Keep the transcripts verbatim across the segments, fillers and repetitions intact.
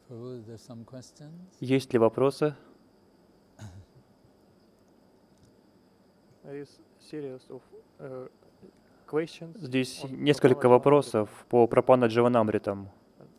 Есть ли вопросы? Здесь несколько вопросов по Прапана Дживанамритам.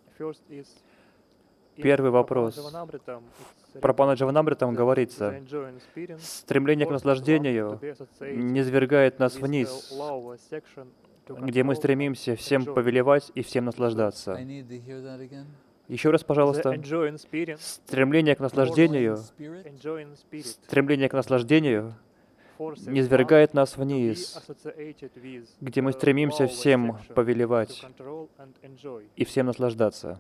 Первый вопрос. Прапана Дживанамритам говорится: стремление к наслаждению низвергает нас вниз, где мы стремимся всем повелевать и всем наслаждаться. Еще раз, пожалуйста. Стремление к наслаждению, стремление к наслаждению низвергает нас вниз, где мы стремимся всем повелевать и всем наслаждаться.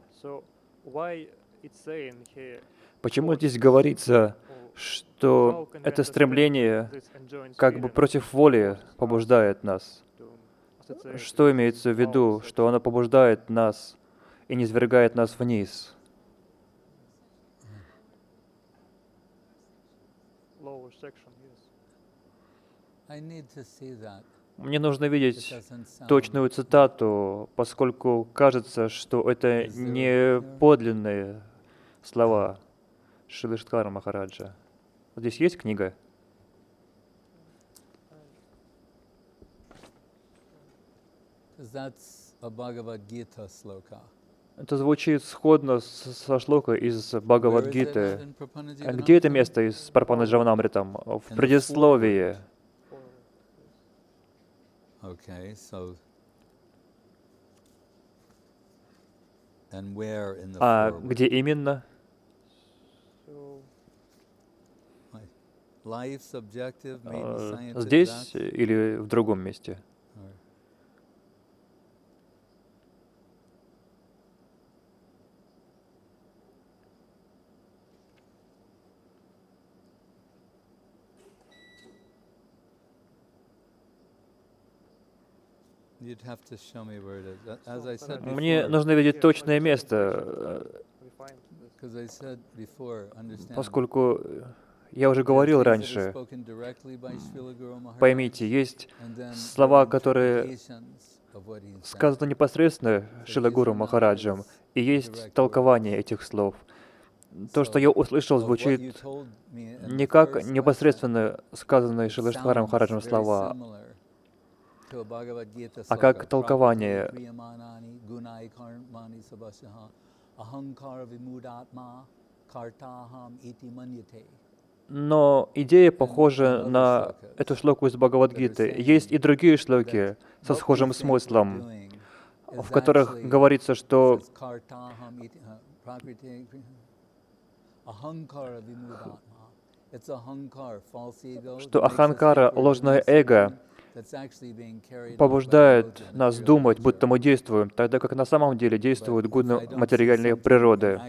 Почему здесь говорится, что это стремление как бы против воли побуждает нас? Что имеется в виду, что оно побуждает нас и низвергает нас вниз? Мне нужно видеть точную цитату, поскольку кажется, что это не подлинные слова Шрилы Иштхара Махараджа. Здесь есть книга? Это звучит сходно со шлокой из Бхагавад-гиты. А где это место из Прапана Дживанамритам? В предисловии. Okay, so and where in the А forward? где именно? Life subjective, maybe А, scientific. Здесь или в другом месте? You'd have to show me where it is. As I said Мне before, нужно видеть точное место, because I said before, understand. поскольку я уже говорил раньше, поймите, есть слова, которые сказаны непосредственно Шрила Гуру Махараджем, и есть толкование этих слов. То, что я услышал, звучит не как непосредственно сказанные Шрила Иштхара Махараджем слова, а как толкование. Но идея похожа на эту шлоку из Бхагавад-гиты. Есть и другие шлоки со схожим смыслом, в которых говорится, что что аханкара, ложное эго, побуждает нас думать, будто мы действуем, тогда как на самом деле действуют гуны материальной природы.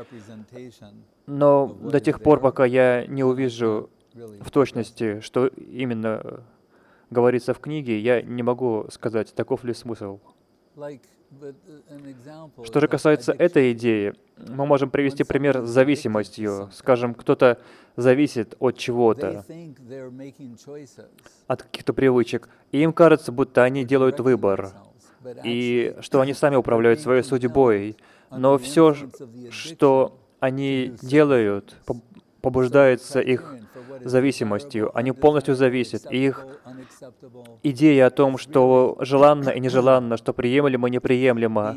Но до тех пор, пока я не увижу в точности, что именно говорится в книге, я не могу сказать, таков ли смысл. Что же касается этой идеи, мы можем привести пример с зависимостью. Скажем, кто-то зависит от чего-то, от каких-то привычек, и им кажется, будто они делают выбор, и что они сами управляют своей судьбой. Но все, что они делают, побуждается их зависимостью. Они полностью зависят. И их идея о том, что желанно и нежеланно, что приемлемо и неприемлемо,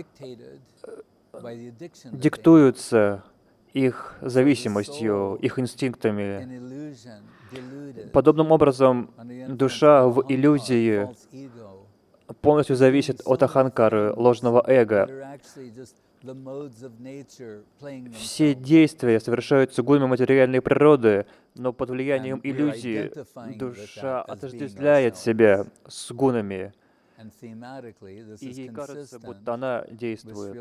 диктуются их зависимостью, их инстинктами. Подобным образом, душа в иллюзии полностью зависит от аханкары, ложного эго. Все действия совершаются гунами материальной природы, но под влиянием иллюзии душа отождествляет себя с гунами, и ей кажется, будто она действует.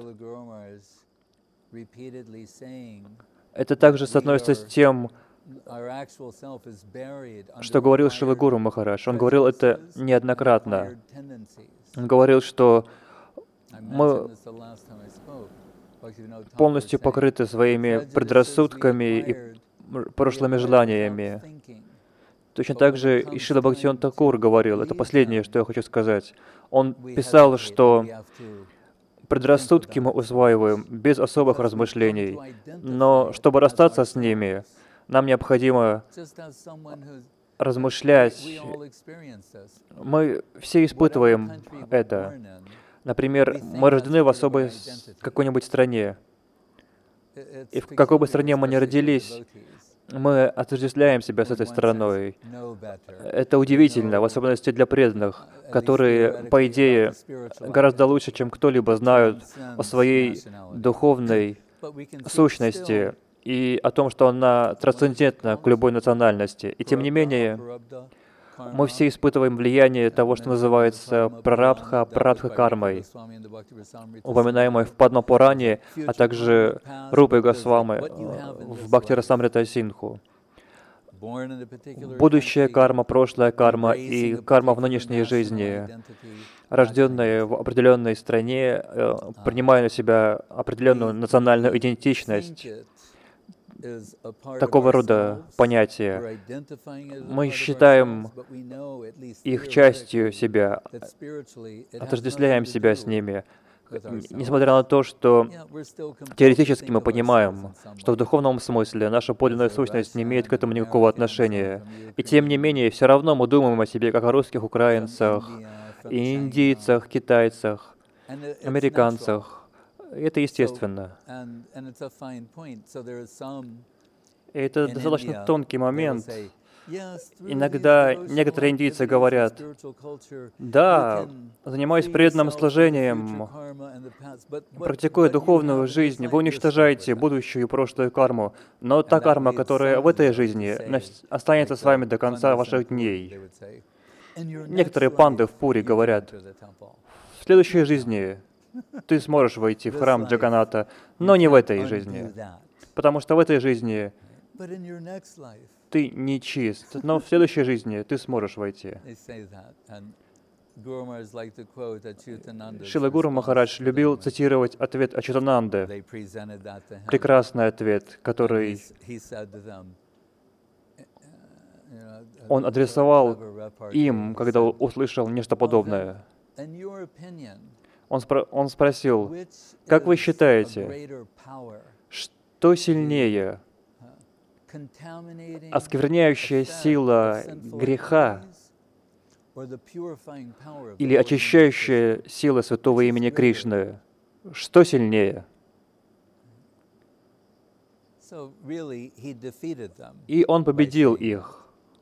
Это также соотносится с тем, что говорил Шрила Гуру Махарадж. Он говорил это неоднократно. Он говорил, что мы полностью покрыты своими предрассудками и прошлыми желаниями. Точно так же и Шрила Бхактивинода Тхакур говорил, это последнее, что я хочу сказать. Он писал, что Предрассудки мы усваиваем без особых размышлений, но чтобы расстаться с ними, нам необходимо размышлять. Мы все испытываем это. Например, мы рождены в особой с- какой-нибудь стране, и в какой бы стране мы ни родились, мы отождествляем себя с этой страной. Это удивительно, в особенности для преданных, которые, по идее, гораздо лучше, чем кто-либо, знают о своей духовной сущности и о том, что она трансцендентна к любой национальности. И тем не менее, мы все испытываем влияние того, что называется прарабдха, прарабдха кармой, упоминаемой в Падма-пуране, а также Рупой Госвами э, в Бхакти-расамрита Синху. Будущая карма, прошлая карма и карма в нынешней жизни, рожденные в определенной стране, э, принимая на себя определенную национальную идентичность, такого рода понятия. Мы считаем их частью себя, отождествляем себя с ними, н- несмотря на то, что теоретически мы понимаем, что в духовном смысле наша подлинная сущность не имеет к этому никакого отношения. И тем не менее, все равно мы думаем о себе как о русских, украинцах, индийцах, китайцах, американцах. И это естественно. И это достаточно тонкий момент. Иногда некоторые индийцы говорят: да, занимаясь преданным служением, практикуя духовную жизнь, вы уничтожаете будущую и прошлую карму, но та карма, которая в этой жизни, навс- останется с вами до конца ваших дней. Некоторые панды в Пури говорят: в следующей жизни ты сможешь войти в храм Джаганата, но не в этой жизни, потому что в этой жизни ты не чист, но в следующей жизни ты сможешь войти. Шрила Гуру Махарадж любил цитировать ответ Ачютананды, прекрасный ответ, который он адресовал им, когда услышал нечто подобное. Он, спро- он спросил: как вы считаете, что сильнее, оскверняющая сила греха или очищающая сила святого имени Кришны? Что сильнее? И он победил их.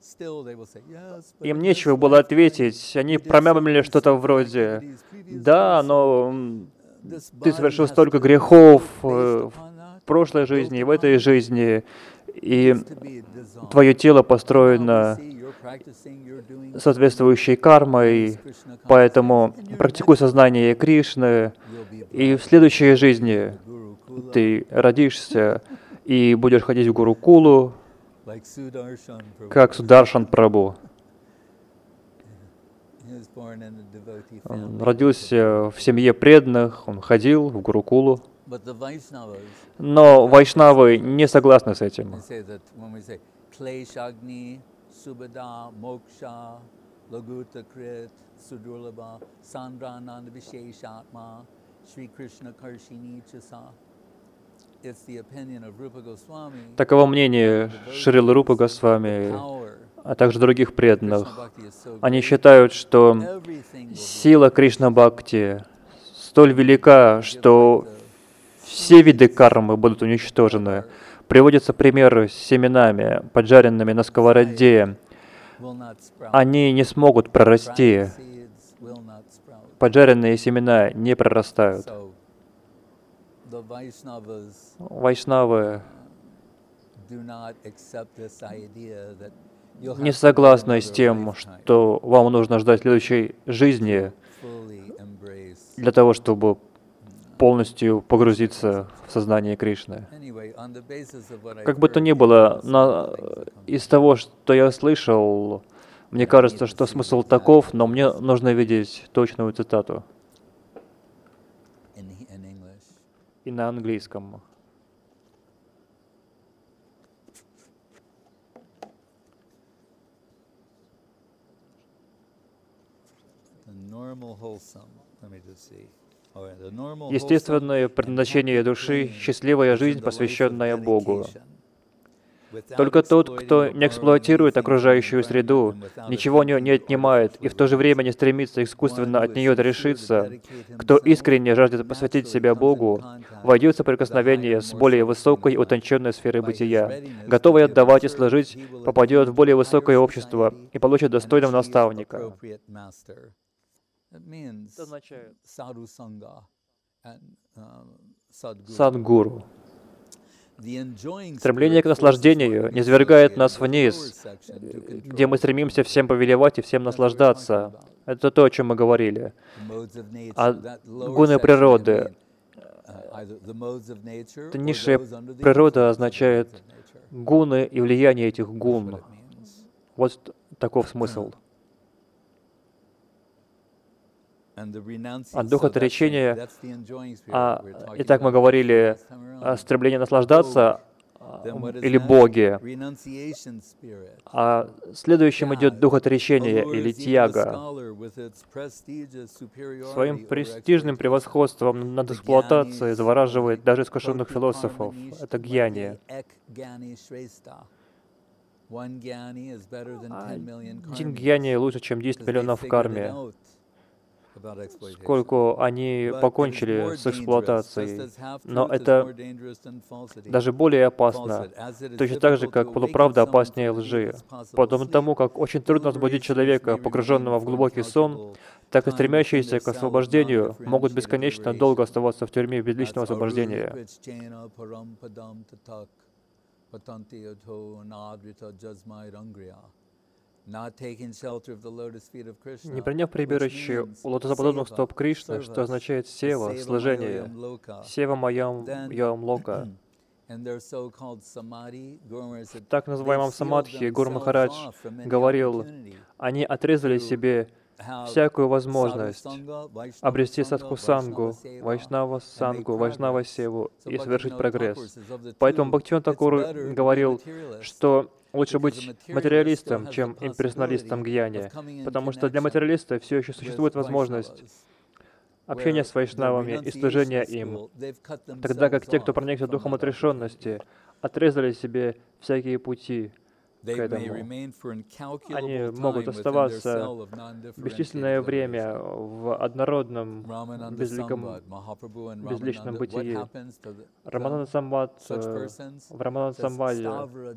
Им нечего было ответить. Они промямлили что-то вроде: да, но м, ты совершил столько грехов э, в прошлой жизни и в этой жизни, и твое тело построено соответствующей кармой, поэтому практикуй сознание Кришны, и в следующей жизни ты родишься и будешь ходить в Гурукулу, как Сударшан Прабху. Он родился в семье преданных, он ходил в Гурукулу. Но вайшнавы не согласны с этим. Таково мнение Шрилы Рупы Госвами, а также других преданных. Они считают, что сила Кришна Бхакти столь велика, что все виды кармы будут уничтожены. Приводятся примеры с семенами, поджаренными на сковороде. Они не смогут прорасти. Поджаренные семена не прорастают. Вайшнавы не согласны с тем, что вам нужно ждать следующей жизни для того, чтобы полностью погрузиться в сознание Кришны. Как бы то ни было, на, из того, что я слышал, мне кажется, что смысл таков, но мне нужно видеть точную цитату. И на английском. Normal, wholesome. Let me just see. Естественное предназначение души — счастливая жизнь, посвященная Богу. Только тот, кто не эксплуатирует окружающую среду, ничего у нее не отнимает и в то же время не стремится искусственно от нее отрешиться, кто искренне жаждет посвятить себя Богу, войдет в соприкосновение с более высокой и утонченной сферой бытия, готовый отдавать и служить, попадет в более высокое общество и получит достойного наставника. Это означает садгуру. Стремление к наслаждению низвергает нас вниз, где мы стремимся всем повелевать и всем наслаждаться. Это то, о чем мы говорили. А гуны природы. Это низшая природа означает гуны и влияние этих гун. Вот таков смысл. А дух отречения, а, итак, мы говорили о стремлении наслаждаться или Боге. А следующим идет дух отречения или тьяга. Своим престижным превосходством над эксплуатацией завораживает даже искушенных философов. Это гьяни. Один гьяни лучше, чем десять миллионов в карме, сколько они покончили с эксплуатацией. Но это даже более опасно, точно так же, как полуправда опаснее лжи. Подобно тому, как очень трудно разбудить человека, погруженного в глубокий сон, так и стремящиеся к освобождению могут бесконечно долго оставаться в тюрьме без личного освобождения. Не приняв прибежище у лотосоподобных стоп Кришны, что означает сева, служение, сева маям ям лока. В так называемом самадхи Гуру Махарадж говорил, они отрезали себе всякую возможность обрести садхусангу, вайшнава сангу, вайшнава севу и совершить прогресс. Поэтому Бхактивинода Тхакур говорил, что лучше быть материалистом, чем имперсоналистом гьяни, потому что для материалиста все еще существует возможность общения с вайшнавами и служения им, тогда как те, кто проникся духом отрешенности, отрезали себе всякие пути к этому. Они могут оставаться бесчисленное время в однородном, безликом, безличном бытии. Рамананда Самвад, в Рамананда Самваде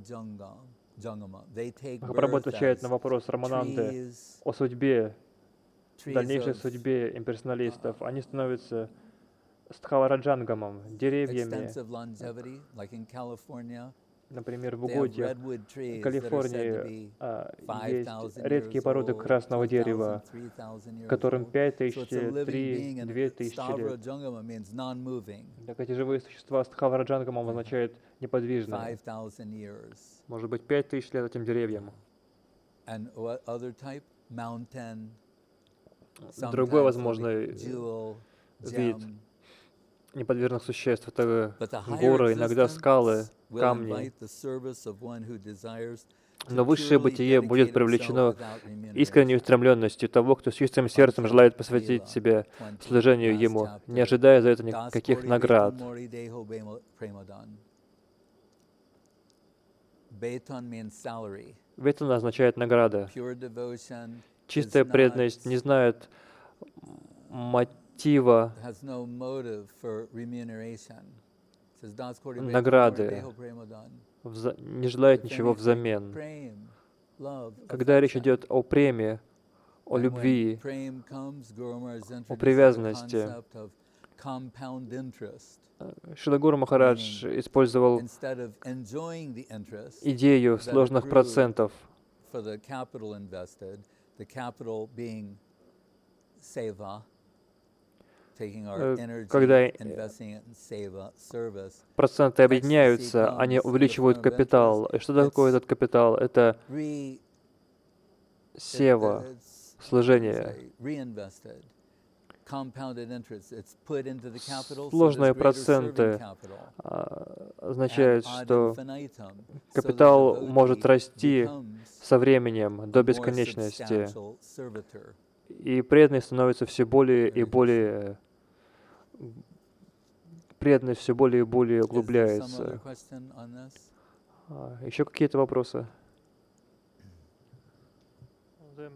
Махапрабху отвечает на вопрос Рамананды о судьбе, дальнейшей судьбе имперсоналистов. Они становятся стхавараджангамом, деревьями. Например, в угодьях Калифорнии а, есть редкие породы красного дерева, которым пять тысяч лет, три, две тысячи лет. Так эти живые существа стхавараджангамом означает неподвижные. Может быть, пять тысяч лет этим деревьям. Другой возможный вид неподвижных существ — это горы, иногда скалы, камни. Но высшее бытие будет привлечено искренней устремленностью того, кто с чистым сердцем желает посвятить себя служению Ему, не ожидая за это никаких наград. Ветана означает награда. Чистая преданность не знает мотива награды, не желает ничего взамен. Когда речь идет о преме, о любви, о привязанности, Шрила Гуру Махарадж использовал идею сложных процентов, когда проценты объединяются, они увеличивают капитал. И что такое этот капитал? Это сева, служение. Сложные проценты означают, что капитал может расти со временем до бесконечности, и преданный становится все более и более преданность все более и более Is there some other углубляется. question on this? А, Еще какие-то вопросы? The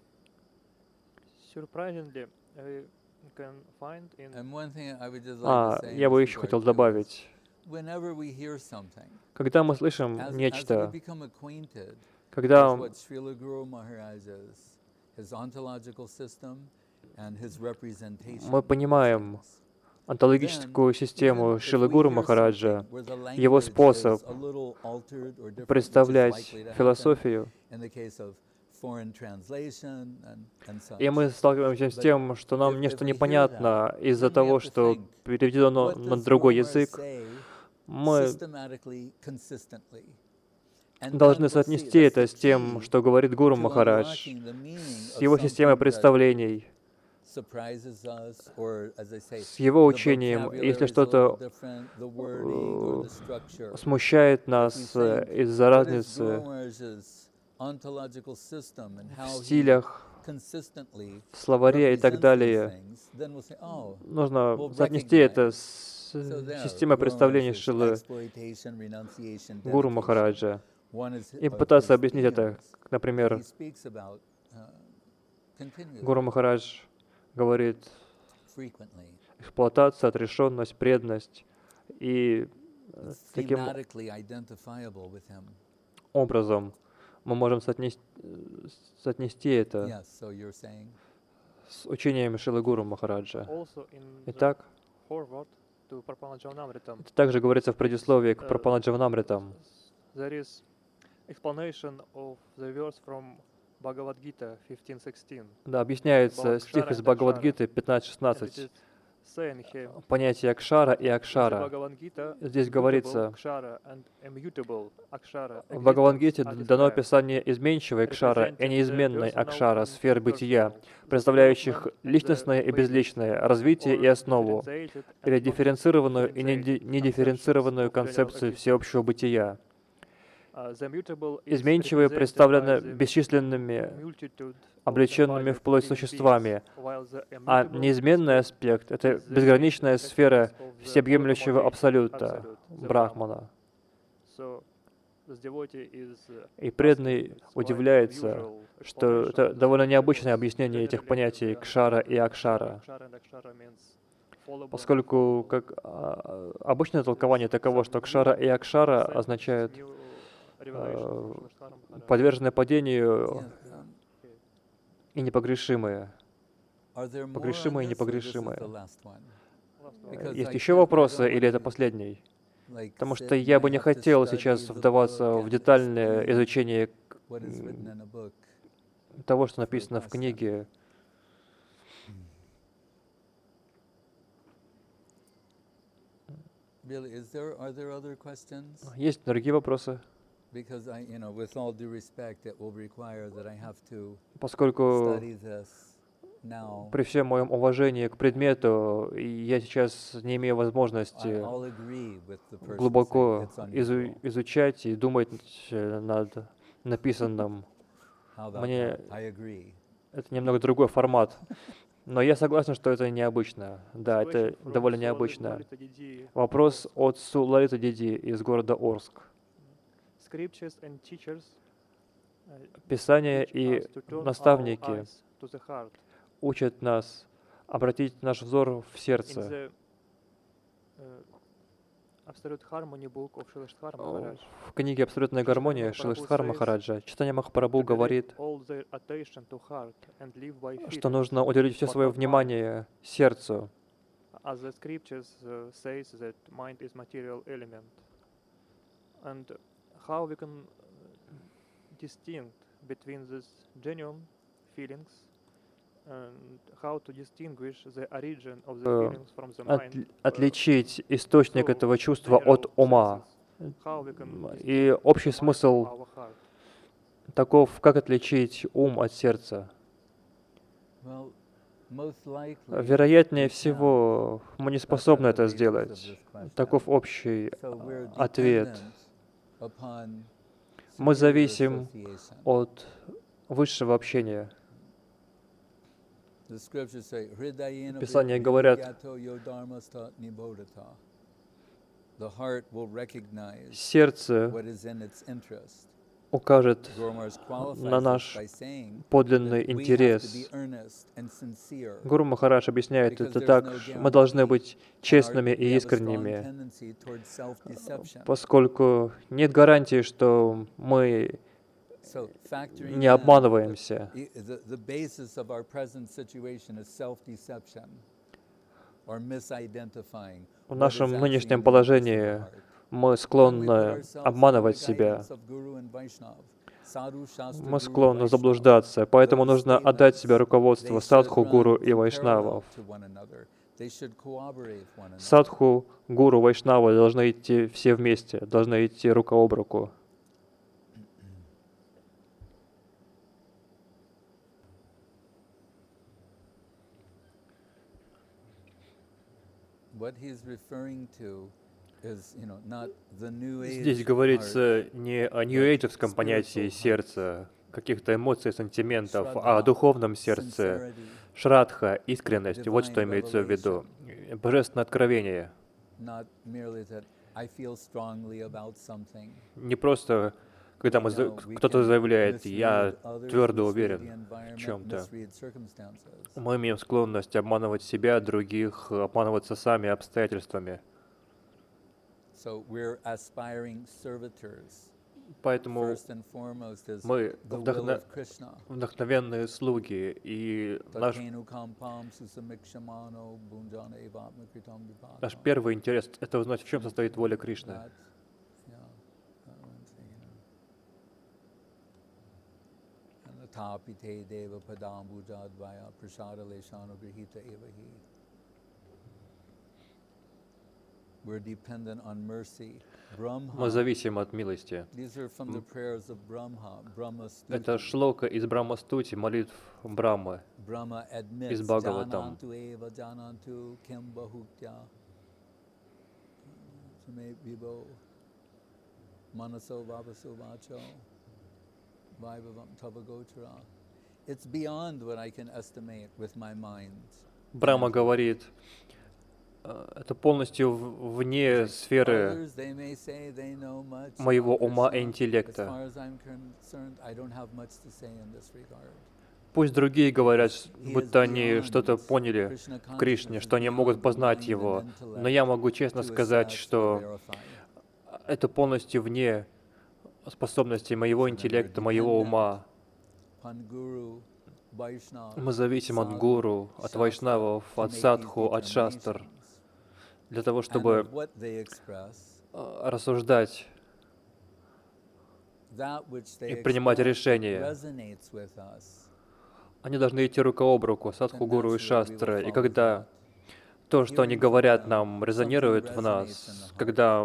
surprisingly, we can find in And one thing I would just like to А, say in я бы this еще хотел regard too is, добавить. whenever we hear something, Когда мы слышим as, as we нечто, become acquainted with когда what Srila Guru Maharaj's, his ontological system and his representation мы of понимаем things, онтологическую then систему even if Шрилы we Гуру hear Махараджа, something where the его language способ is a little altered or different, which is представлять likely to happen философию, in the case of foreign translation and, and such. и мы сталкиваемся с тем, что нам If- нечто if we hear непонятно that, из-за then we того, have to что think, переведено what на does другой Guru Maharaj язык, say мы systematically, consistently? And должны then we'll see, соотнести that's это the с тем, key что говорит Гуру to Махарадж, unlocking the meaning с of его системой something that представлений, surprises us, or, as I say, с его the учением. Если vocabulary is a little что-то different, the wording or the structure. смущает If we нас э, think, из-за what is разницы Guru Maharaj's ontological system and в how he стилях, consistently в словаре и так represents these далее, things, then we'll say, oh, нужно we'll соотнести это с so there, системой Guru представлений Maharaj's Шилы exploitation, renunciation, Гуру dedication. Махараджа. One is И of попытаться his объяснить это, themes как, that например, he speaks about uh, continually, Гуру Махарадж говорит frequently. эксплуатация, отрешенность, преданность, и э, It's таким thematically identifiable with him. образом мы можем соотнести, соотнести это Yes, so you're saying? с учением Шилы Гуру Махараджа. also in the Итак, forward to Prapanajanamritam. это также говорится в предисловии к Uh, Прапанаджаванамритам. There is explanation of the verse from Bhagavad Gita fifteen sixteen. Да, объясняется About стих Akshara из and Бхагавадгиты And it пятнадцать-шестнадцать. is saying here, Понятие Акшара и in the Акшара. Bhagavad Gita, Здесь mutable говорится, Akshara and immutable Akshara в Бхагавангите existence are дано described, описание изменчивой Акшара и representing the неизменной personal Акшара, and сфер бытия, impersonal, представляющих development and the личностное и basis, безличное, развитие и or основу, differentiated или and дифференцированную и non-differentiated недифференцированную conceptions of general концепцию existence. всеобщего бытия. Uh, the mutable is Изменчивое represented представлено by the бесчисленными, multitude of облеченными embodied вплоть living существами, beings, while the а immutable неизменный aspect аспект — это is the безграничная essence сфера of the всеобъемлющего all-accommodating абсолюта, absolute, the Брахмана. So, the devotee is, uh, И преданный asking quite удивляется, unusual что explanation это of this довольно because необычное объяснение этих generally понятий the Кшара и understanding of Акшара, Akshara and Akshara means followable and поскольку unfollowable. как а, обычное толкование There's таково, some что new Кшара и Акшара concept, означают new revelation э, from Shri Maharaj. подверженные падению Yes, um, и непогрешимые. are there more on Погрешимые и this, or this is непогрешимые. the last one? Last one. Because Есть I еще can't- I вопросы don't или это wanna, последний? like, Потому sit что and я I бы не have to хотел study сейчас the вдаваться book в and детальное explain изучение what is written in a book. того, что for a написано в question. книге. Really, is there, are there other questions? Есть другие вопросы? Because I, you know, with all due respect, it will require that I have to Поскольку study this now. при всем моем уважении к предмету, я сейчас не имею I, возможности I'll agree with the person глубоко saying it's изу- unusual. изучать и думать э, над написанным. How about Мне that? I agree. это немного другой формат. Но я согласен, что это необычно. Да, это Question from довольно Sulalita необычно. Didi. Вопрос от Сулалита Диди из города Орск. Scriptures and teachers uh, Писание teach и us to turn our наставники eyes to the heart. учат нас обратить наш взор в In сердце. the uh, Absolute Harmony book of Srilashthar Maharaj, В книге «Абсолютная гармония» Шрилаштхар Махараджа Чайтанья Махапрабху говорит, all their attention to heart and live by что feelings. нужно уделить все свое внимание сердцу, As the scriptures uh, says that mind is material element. And how we can uh, distinct between these genuine feelings and how to distinguish the origin of the Э, feelings from the от- mind. отличить источник So, этого чувства general от ума. senses. How we can И distinguish общий the mind смысл from our heart. таков, как отличить ум от сердца. Well, most likely, Вероятнее we всего, мы не That's способны the это basis of сделать. this question. Таков общий So we're а, ответ. dependent upon Мы superior зависим association. от высшего общения. Писания говорят, сердце укажет на наш подлинный интерес. Гуру Махарадж объясняет это так: мы должны быть честными и искренними, поскольку нет гарантии, что мы не обманываемся. В нашем нынешнем положении мы склонны обманывать себя, мы склонны заблуждаться, поэтому нужно отдать себе руководство садху, гуру и вайшнавов. Садху, гуру, вайшнавы должны идти все вместе, должны идти рука об руку. Здесь говорится не о нью-эйджевском понятии сердца, каких-то эмоций, сантиментов, а о духовном сердце. Шрадха, искренность, вот что имеется в виду. Божественное откровение. Не просто, когда мы, кто-то заявляет, я твердо уверен в чем-то. Мы имеем склонность обманывать себя, других, обманываться сами обстоятельствами. Поэтому мы вдохно... вдохновенные слуги, и наш... наш первый интерес — это узнать, в чем состоит воля Кришны. Мы зависим от милости. Это шлока из Брахма-стути, молитв Брамы, из Бхагаватам. Брахма говорит, это полностью вне сферы моего ума и интеллекта. Пусть другие говорят, будто они что-то поняли в Кришне, что они могут познать Его, но я могу честно сказать, что это полностью вне способностей моего интеллекта, моего ума. Мы зависим от гуру, от вайшнавов, от садху, от шастр, для того, чтобы рассуждать и принимать решения. Они должны идти рука об руку, садху, гуру и шастры. И когда то, что они говорят нам, резонирует в нас, когда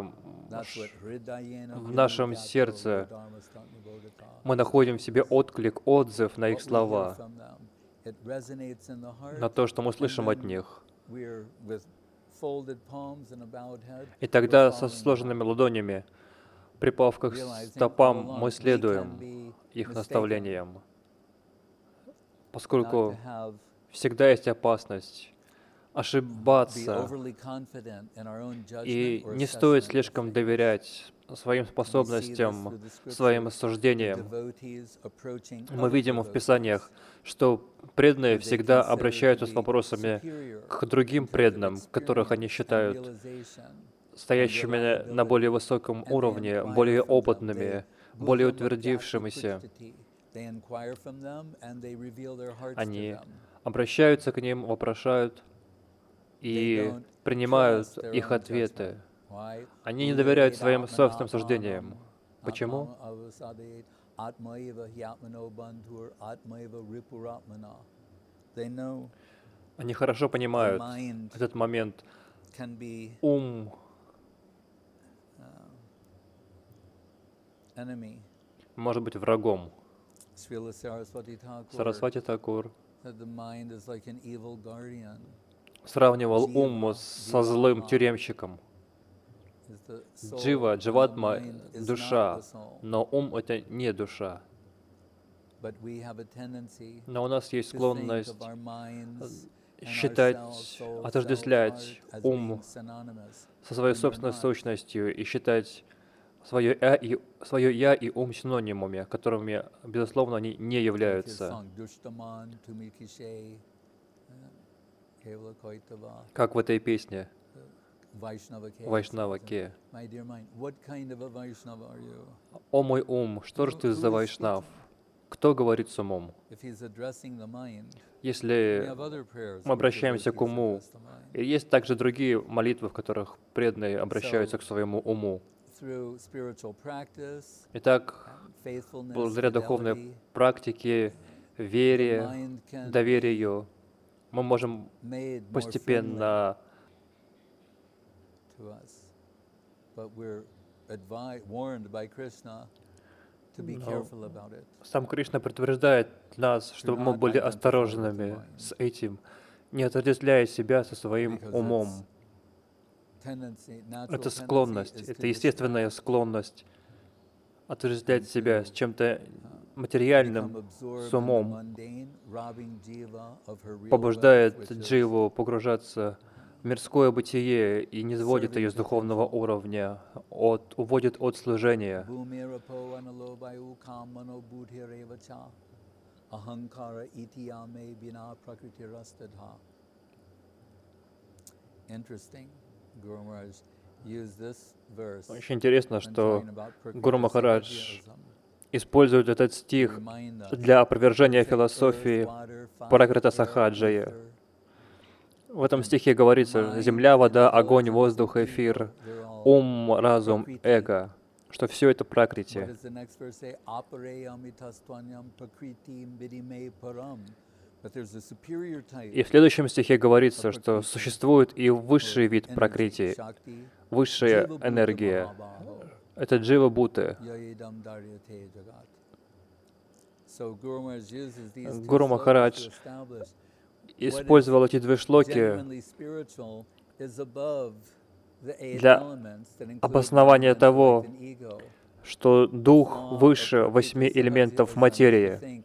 в нашем сердце мы находим в себе отклик, отзыв на их слова, на то, что мы слышим от них. И тогда со сложенными ладонями, припав к стопам, мы следуем их наставлениям, поскольку всегда есть опасность ошибаться, и не стоит слишком доверять своим способностям, своим суждениям. Мы видим в Писаниях, что преданные всегда обращаются с вопросами к другим преданным, которых они считают стоящими на более высоком уровне, более опытными, более утвердившимися. Они обращаются к ним, вопрошают и принимают их ответы. Они не доверяют своим собственным суждениям. Почему? Они хорошо понимают этот момент. Ум может быть врагом. Сарасвати Такур сравнивал ум со злым тюремщиком. Джива, дживатма — душа, но ум — это не душа. Но у нас есть склонность считать, отождествлять ум со своей собственной сущностью и считать свое «я» и, свое «я» и ум синонимами, которыми, безусловно, они не являются. Как в этой песне «Вайшнава Ке». «О мой ум, что же ты за вайшнав? Кто говорит с умом?» Если мы обращаемся к уму, и есть также другие молитвы, в которых преданные обращаются к своему уму. Итак, благодаря духовной практике, вере, доверию, мы можем постепенно Но сам Кришна предупреждает нас, чтобы мы были осторожными с этим, не отождествляя себя со своим умом. Это склонность, это естественная склонность отождествлять себя с чем-то материальным, с умом, побуждает дживу погружаться в мирское бытие и не сводит ее с духовного уровня, от, уводит от служения. Очень интересно, что Гуру Махарадж использует этот стих для опровержения философии Пракрита Сахаджая. В этом стихе говорится: земля, вода, огонь, воздух, эфир, ум, разум, эго, что все это пракрити. И в следующем стихе говорится, что существует и высший вид пракрити, высшая энергия. Это джива Бхуты. Гуру Махарадж использовал эти две шлоки для обоснования того, что дух выше восьми элементов материи,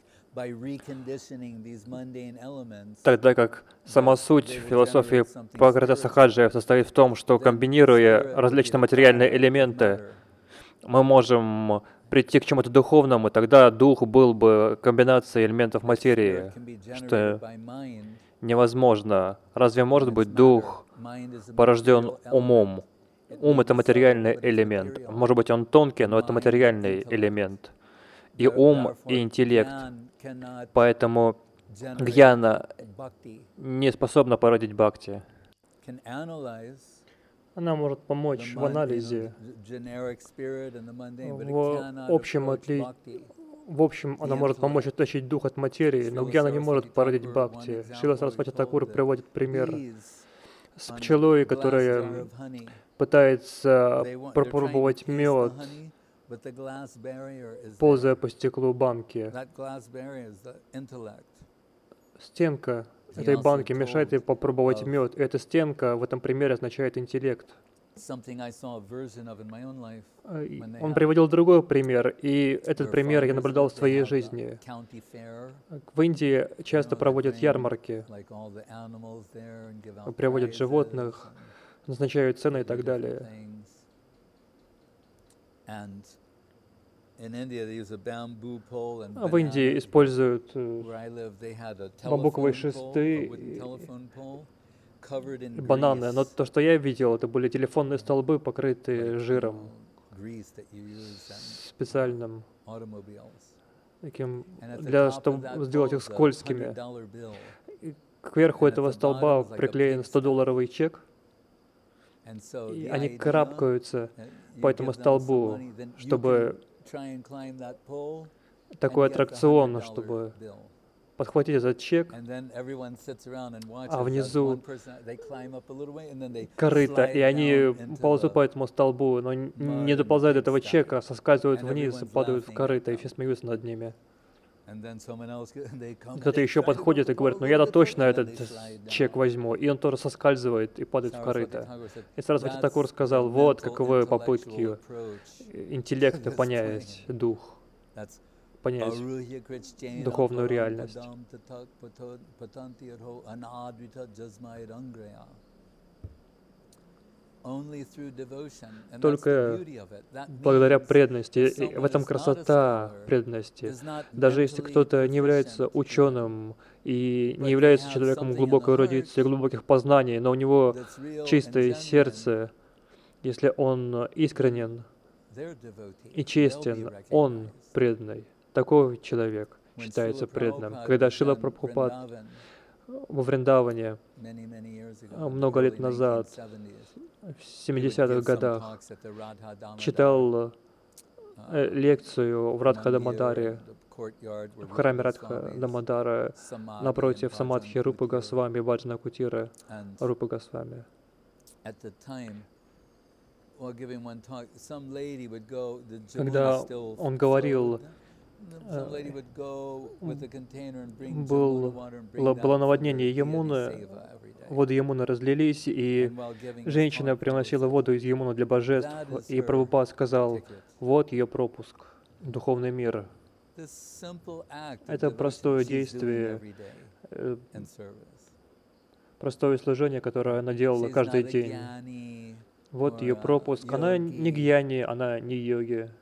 тогда как сама суть философии Пракрита Сахаджая состоит в том, что, комбинируя различные материальные элементы, мы можем прийти к чему-то духовному, тогда дух был бы комбинацией элементов материи, что невозможно. Разве может быть дух порожден умом? Ум — это материальный элемент. Может быть, он тонкий, но это материальный элемент. И ум, и интеллект. Поэтому гьяна не способна породить бхакти. Она может помочь в анализе, в общем, отли... в общем, она может помочь отличить дух от материи, но гьяна не может породить бхакти. Шрила Сарасвати Такур приводит пример с пчелой, которая пытается попробовать мед, ползая по стеклу банки. Стенка этой банки мешает ей попробовать мед. И эта стенка в этом примере означает интеллект. Он приводил другой пример, и этот пример я наблюдал в своей жизни. В Индии часто проводят ярмарки, приводят животных, назначают цены и так далее. В Индии используют бамбуковые шесты и бананы, но то, что я видел, это были телефонные столбы, покрытые жиром, специальным, таким, для, чтобы сделать их скользкими. И кверху этого столба приклеен сто-долларовый чек, и они карабкаются по этому столбу, чтобы такой аттракцион, чтобы подхватить этот чек, а внизу корыто, и они ползут по этому столбу, но не доползают до этого чека, соскальзывают вниз и падают в корыто, и все смеются над ними. Кто-то еще подходит и говорит: ну я-то точно этот чек возьму, и он тоже соскальзывает и падает в корыто. И Сарасвати Такур сказал: вот каковы попытки интеллекта понять дух. понять Aruhya Krishna духовную param реальность. padam tatak pato- patanti adho anadvita jasmai rangraya. Only through devotion, and that's the Только beauty of it. That благодаря means преданности, if и в someone этом is not a красота scholar, преданности. is not Даже если mentally кто-то не является proficient even, ученым и не but they является have человеком something in the глубокой heart эрудиции, глубоких познаний, но у него that's real and чистое genuine, сердце, если он искренен they're devotee, и and they'll be честен, он recognized. преданный. Такой человек When считается Srila преданным. Prabhupada Когда was Шрила in Прабхупад Vrindavan во Вриндаване many, many years ago, а, in the много лет early назад, nineteen seventies, в he would семидесятых give some годах, talks at the Radha Damodar читал э, uh, лекцию в Mandir, Радха-Дамадаре, the courtyard where в Rupa храме Goswami's Радха-Дамадара, Samadhi and напротив Bhajan Самадхи Рупы Kutir. Госвами, Баджана Кутира, And Рупы Госвами. at the time, while giving one talk, some lady would go, the Когда Jamuna still он говорил, flowed. Some lady would go with a container and bring Jamuna был, water and bring было that было for наводнение their deity Ямуны, seva every day. воды Ямуны разлились, и And while giving his женщина talk, Prabhupada приносила said, воду из Ямуны для божеств, that is и her Прабхупад сказал, ticket. вот ее пропуск в духовный мир. This simple act of Это devotion простое she's doing действие, every day э, in service. простое служение, которое она делала She's каждый not a день. jnani Вот or ее a пропуск. Она не yogi. гьяни, она не йоги.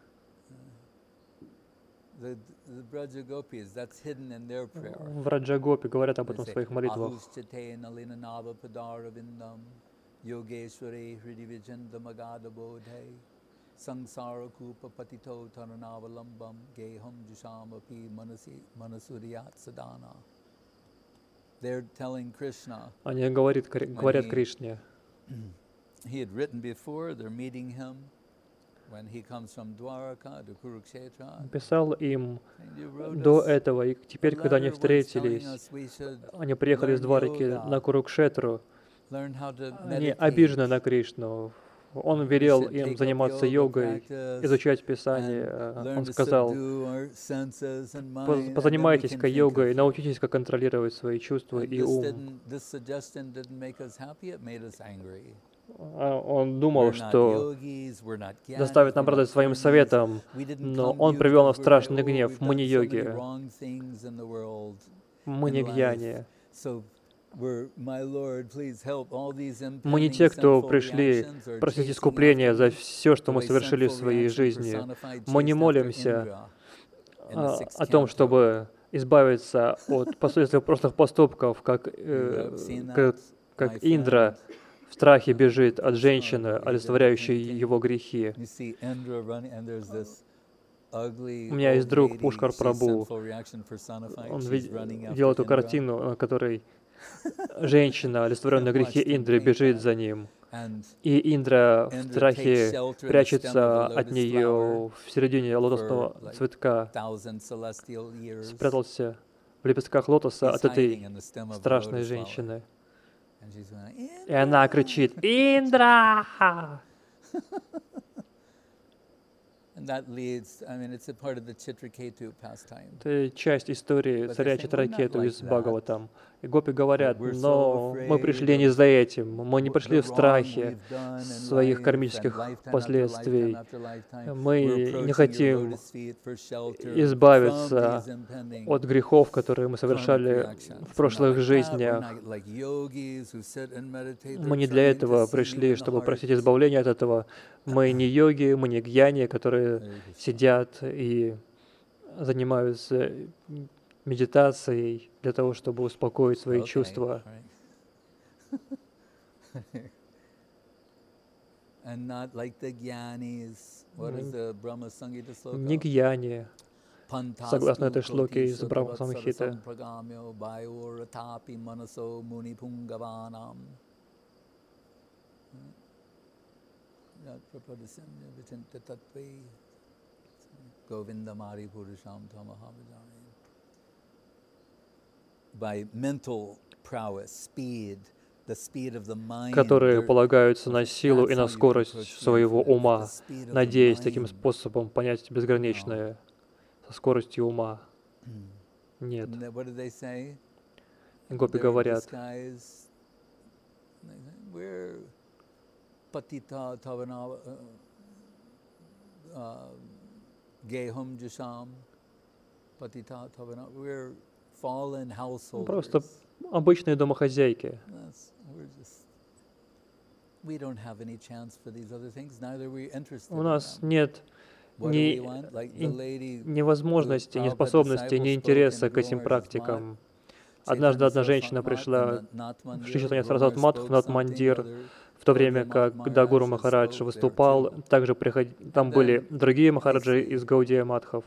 The, the Braja Gopis, that's hidden in their prayer. В Раджагопе говорят об They этом в say, своих молитвах. Ahuschate nalina nava padara vindam, yogeshware hridivijanda magada bodhe, sangsara kupa patito taranavalam geham jushamapi manasi manasuriyat sadana. They're telling Krishna, Они говорит, кри- говорят he- Кришне. he had written before, they're meeting him when he comes from Dwaraka to Kurukshetra. Писал им And you wrote до us этого, и теперь, a когда они letter once telling встретились, us we should они приехали из learn Двараки yoga, на Курукшетру, learn how to они meditate. обижены на Кришну. Он We велел should им take up заниматься yoga йогой, practice изучать and Писание. learn Он to сказал, subdue our senses and «Поз- mind, and then we позанимайтесь-ка can think йогой, of you. научитесь, как контролировать свои чувства And и this ум». didn't, this suggestion didn't make us happy, it made us angry. А Он думал, We're not что yogis, we're not доставит gyanis, нам we're not радость своим karmis. советом, We didn't но come to Он you привел нас because в we're very, страшный oh, гнев. we've Мы не done so many йоги, wrong things in the world, мы in не life. гьяни. So we're, my Lord, please help all these Мы не impending те, кто sinful пришли reactions are просить chasing искупления за after me. все, что The мы way совершили в sinful своей reaction жизни. personified Мы не chased after молимся Indra in the а, sixth о том, canto. чтобы избавиться от последствий прошлых поступков, как, You э, have seen как, that, как my Индра friend? в страхе бежит от женщины, He did the олицетворяющей painting. его грехи. You see Indra running, and there's this ugly У меня есть old друг lady, Пушкар she's Прабху. sinful reaction personified, Он she's вид- running after делал эту Indra. картину, на которой женщина, олицетворенная грехи Watched him Индры, paint бежит that. за ним. And И Индра в Indra takes страхе shelter in the stem of прячется a от lotus нее flower в середине for лотосного like цветка, thousand celestial years. спрятался в лепестках лотоса He's от hiding этой in the stem of the страшной lotus flower. женщины. And she's going, И она "Indra!" кричит «Индра!» And that leads, I mean, it's a part of the Chitraketu pastime. Это часть истории But they царя say, "We're not Читракету like из that. Бхагаватам. И гопи говорят, We're so но мы afraid пришли of не за этим, мы не what пришли the в wrong страхе we've done in своих life, and кармических lifetime after последствий. lifetime after lifetime. Мы We're не approaching your хотим lotus feet for shelter избавиться from these impending от грехов, которые мы karmic совершали reactions. в We're прошлых not like that. We're жизнях. not like yogis who sit and meditate. Мы They're не для trying to этого see you пришли, in the чтобы heart. просить избавления от этого. Мы не йоги, мы не гьяни, которые Hare Krishna. сидят и занимаются медитацией для того, чтобы успокоить свои Okay, чувства. right. And not like the gyanis. What is М, the Brahma Samhita sloka? Не гьяни, согласно этой шлоке из Брахма Самхиты. By mental prowess, speed, the speed of the mind, которые they're- полагаются на силу и that's на how you can скорость approach the своего infinite, with ума, the speed of the надеясь таким mind. способом понять безграничное со скоростью ума. Нет. And then what do they say? Гопи They're говорят, disguised. They say, we're patita tavana uh, uh, gehum jasham. Просто обычные домохозяйки. У нас нет ни, ни, ни возможности, ни способности, ни интереса к этим практикам. Однажды одна женщина пришла в Шри Чайтанья Сарасвати Мат в Нат-Мандир, в то время, как, когда Гуру Махарадж выступал, также приход... там были другие махараджи из Гаудия Матхов.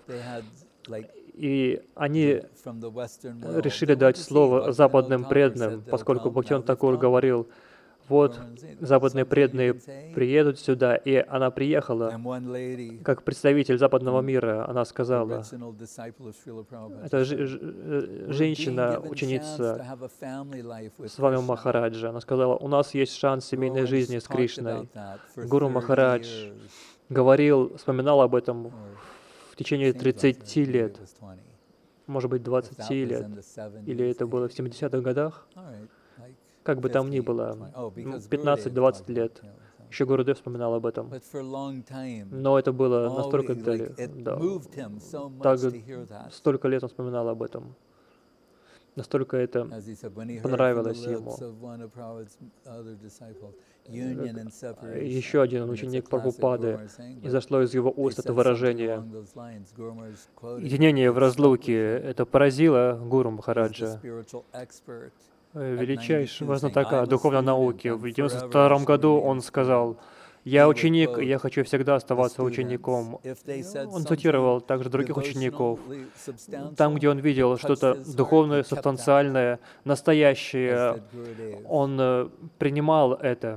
И они решили дать слово западным преданным, поскольку Бхактивинода Такур говорил, вот западные преданные приедут сюда, и она приехала как представитель западного мира. Она сказала, это женщина, ученица Свами Махараджа. Она сказала, у нас есть шанс семейной жизни с Кришной. Гуру Махарадж говорил, вспоминал об этом в течение тридцати лет, может быть, двадцати лет, или это было в семидесятых годах. Как бы там ни было, пятнадцать-двадцать лет. Еще Гурудев вспоминал об этом. Но это было настолько далеко. Да. Так, столько лет он вспоминал об этом. Настолько это понравилось ему. Еще один ученик Прабхупады, изошло из его уст это выражение. Единение в разлуке. Это поразило Гуру Махараджа. Величайшего знатока духовной науки. В девяносто втором году он сказал, «Я ученик, и я хочу всегда оставаться учеником». Он цитировал также других учеников. Там, где он видел что-то духовное, субстанциальное, настоящее, он принимал это.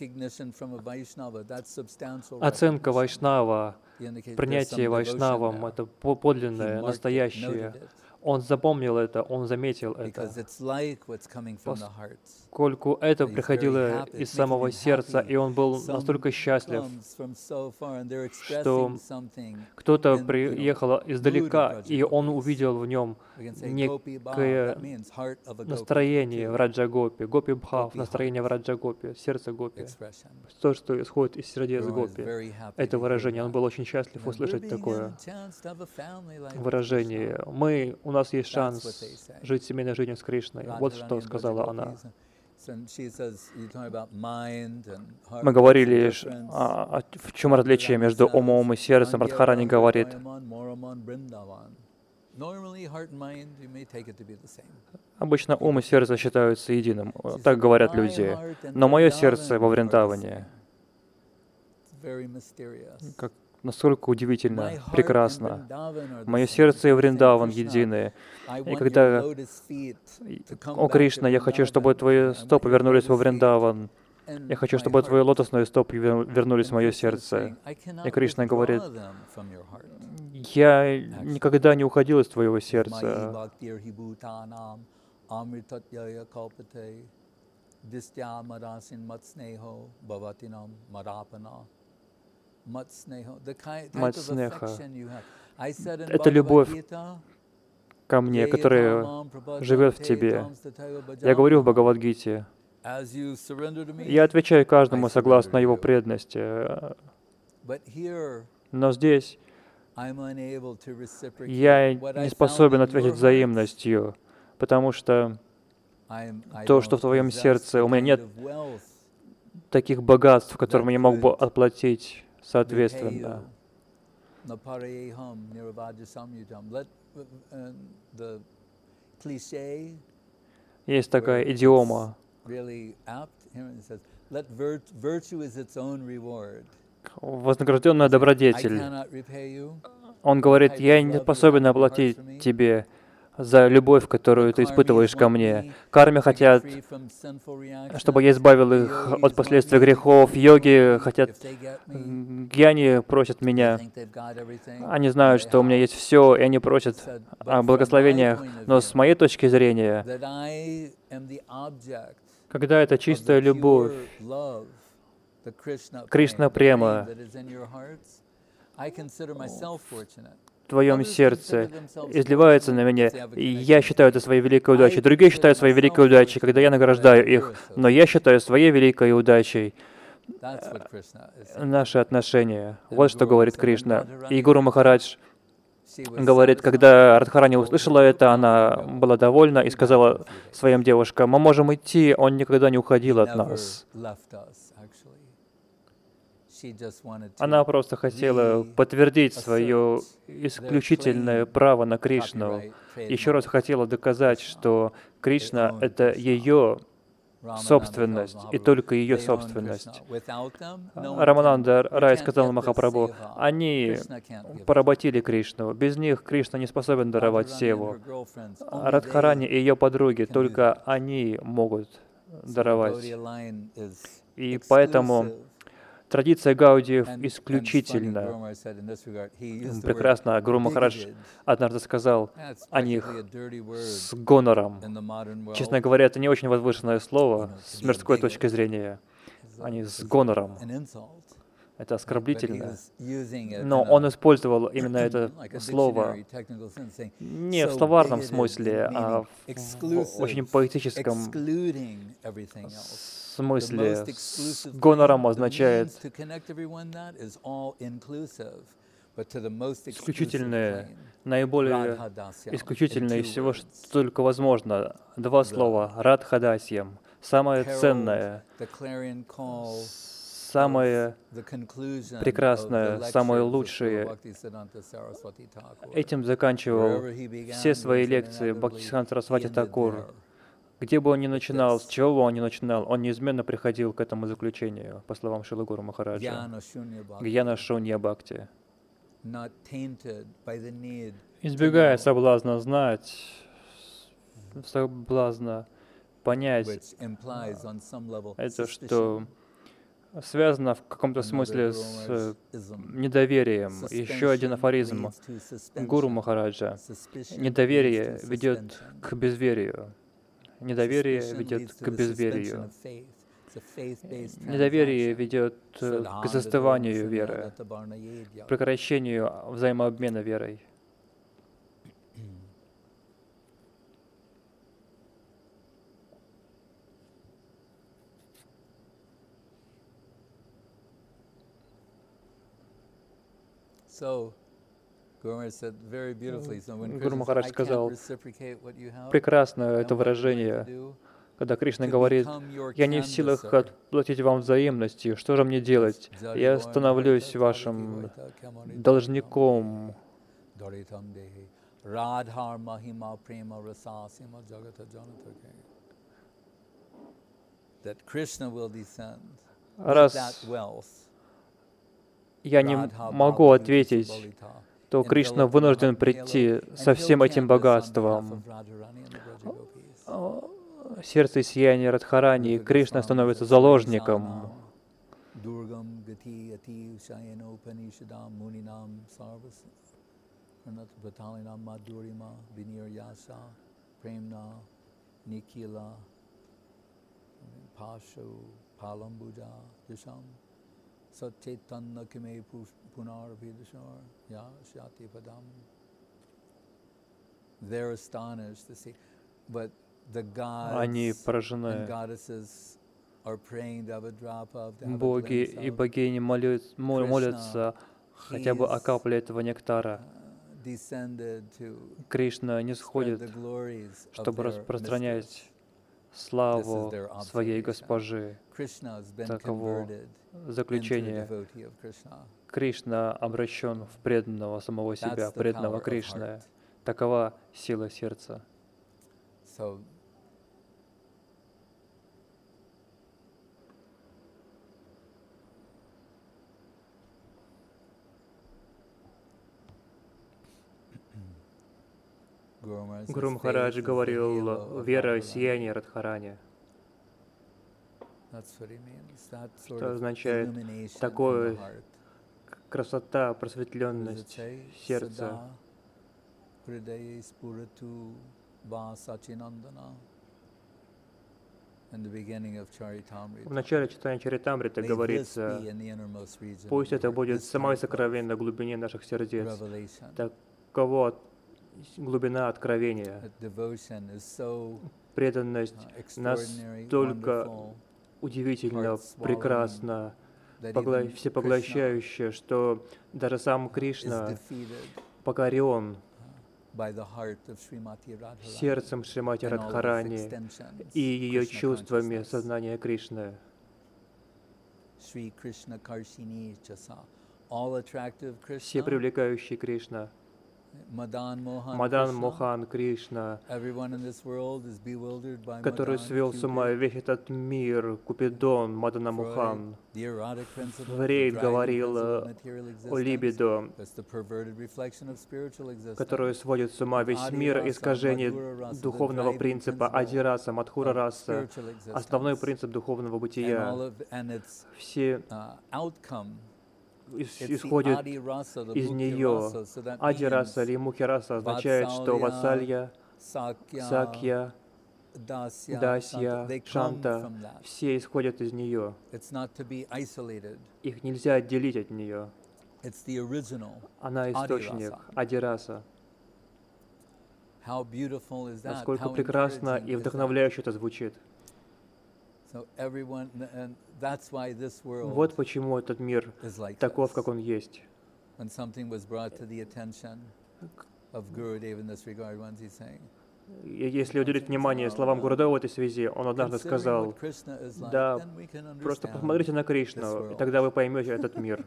Оценка Вайшнава, принятие Вайшнавом — это подлинное, настоящее. Он запомнил это, он заметил это, поскольку это приходило из самого сердца, и он был настолько счастлив, что кто-то приехал издалека, и он увидел в нем некое настроение в Раджа-гопи, гопи-бхав, настроение в Раджа-гопи, сердце гопи, то, что исходит из сердец гопи. Это выражение, он был очень счастлив услышать такое выражение. Мы, у нас есть шанс жить семейной жизнью с Кришной. Вот что сказала она. Мы говорили, а, а, в чем различие между умом и сердцем. Радхарани говорит, обычно ум и сердце считаются единым. Так говорят люди. Но мое сердце во Вриндаване. Как настолько удивительно, прекрасно. Мое сердце и Вриндаван едины. И когда, о Кришна, я хочу, чтобы твои стопы вернулись во Вриндаван. Я хочу, чтобы твои лотосные стопы вернулись в мое сердце. И Кришна говорит, я никогда не уходил из твоего сердца. Матснеха. Это любовь ко мне, которая живет в тебе. Я говорю в Бхагавад-гите. Я отвечаю каждому согласно его преданности. Но здесь я не способен ответить взаимностью, потому что то, что в твоем сердце, у меня нет таких богатств, которыми я мог бы отплатить соответственно. Есть такая идиома. Вознагражденная добродетель. Он говорит, я не способен оплатить тебе за любовь, которую ты испытываешь ко мне. Кармы хотят, чтобы я избавил их от последствий грехов. Йоги хотят, гьяни просят меня. Они знают, что у меня есть все, и они просят о благословениях. Но с моей точки зрения, когда это чистая любовь, Кришна према, в твоем сердце изливается на меня, и я считаю это своей великой удачей. Другие считают своей великой удачей, когда я награждаю их, но я считаю своей великой удачей наши отношения. Вот что говорит Кришна. И Гуру Махарадж говорит, когда Радхарани услышала это, она была довольна и сказала своим девушкам: «Мы можем идти, он никогда не уходил от нас». Она просто хотела подтвердить свое исключительное право на Кришну. Еще раз хотела доказать, что Кришна — это ее собственность, и только ее собственность. Рамананда Рай сказал Махапрабху: они поработили Кришну. Без них Кришна не способен даровать севу. Радхарани и ее подруги, только они могут даровать. И поэтому традиция Гаудиев исключительна. Прекрасно Гуру Махарадж однажды сказал о них с гонором. Честно говоря, это не очень возвышенное слово с мирской точки зрения. Они с гонором. Это оскорбительно. Но он использовал именно это слово не в словарном смысле, а в очень поэтическом смысле. С гонором означает исключительное, наиболее исключительное из всего, что только возможно. Два слова. Радхадасьям. Самое ценное, самое прекрасное, самое лучшее. Этим заканчивал все свои лекции Бхактисиданта Сарасвати Такур. Где бы он ни начинал, с чего бы он ни начинал, он неизменно приходил к этому заключению, по словам Шрилы Гуру Махараджа. Гьяна Шунья Бхакти. Избегая соблазна знать, соблазна понять, это что связано в каком-то смысле с недоверием. Еще один афоризм Гуру Махараджа. Недоверие ведет к безверию. Недоверие ведет к безверию. Недоверие ведет к застыванию веры, к прекращению взаимообмена верой. Гуру Махарадж сказал прекрасно это выражение, когда Кришна говорит: «Я не в силах отплатить вам взаимностью, что же мне делать? Я становлюсь вашим должником». Раз я не могу ответить, то Кришна вынужден прийти со всем этим богатством. Сердце и сияние Радхарани, Кришна становится заложником. Они поражены. Боги и богини молят, молятся хотя бы о капле этого нектара. Кришна не сходит, чтобы распространять славу своей госпожи. Таково заключение. Кришна обращен в преданного самого себя, преданного Кришны. Такова сила сердца. Гуру Махарадж говорил: «Вера — сияние Радхарани». Что означает такое красота, просветленность сердца. В начале читания Чаритамрита говорится: «Пусть это будет в самой сокровенной глубине наших сердец». Таково глубина откровения. Преданность настолько удивительно, прекрасна, всепоглощающая, что даже сам Кришна покорен by the heart of Srimati Radharani сердцем Шримати and all its Радхарани extensions, и ее Krishna чувствами consciousness. сознания Кришны. Sri Krishna Karshini Chasa, all attractive Все Krishna, привлекающие Кришна. Madan Mohan Мадан Krishna. Мохан Кришна, Everyone in this world is bewildered by который Madan, свел с ума Cupid, весь этот мир, Купидон, Мадана Freud, Мухан. the erotic principle, the Фрейд driving говорил principle of э, material о existence. либидо, That's the perverted reflection of spiritual existence. которое сводит с ума весь Adi мир, rasa, искажение Madhura rasa, the духовного driving принципа principle Адираса, Мадхура of раса, spiritual existence. основной принцип духовного And бытия. all of, and its Все uh, outcome, ис- it's the исходят Adi rasa, the из Mukhya нее. rasa, so that Адираса means или Мухираса означает, что Ватсалья, Sakya, Сакья, Dasya, Дасья, Shanta, they come Шанта, from that. все исходят из нее. It's not to be isolated. Их нельзя отделить от нее. It's the original. Она источник, Адираса. How beautiful is that? Насколько How прекрасно encouraging и is that? вдохновляюще это звучит. So everyone, and that's why this world Вот почему этот мир is like таков, this. как он есть. When something was brought to the attention of Gurudev in this regard, once he's saying, И если уделить внимание словам Гурудева в этой связи, он однажды considering сказал, what Krishna is like, да, then we can просто understand посмотрите на this Кришну, и world. тогда вы поймете этот мир.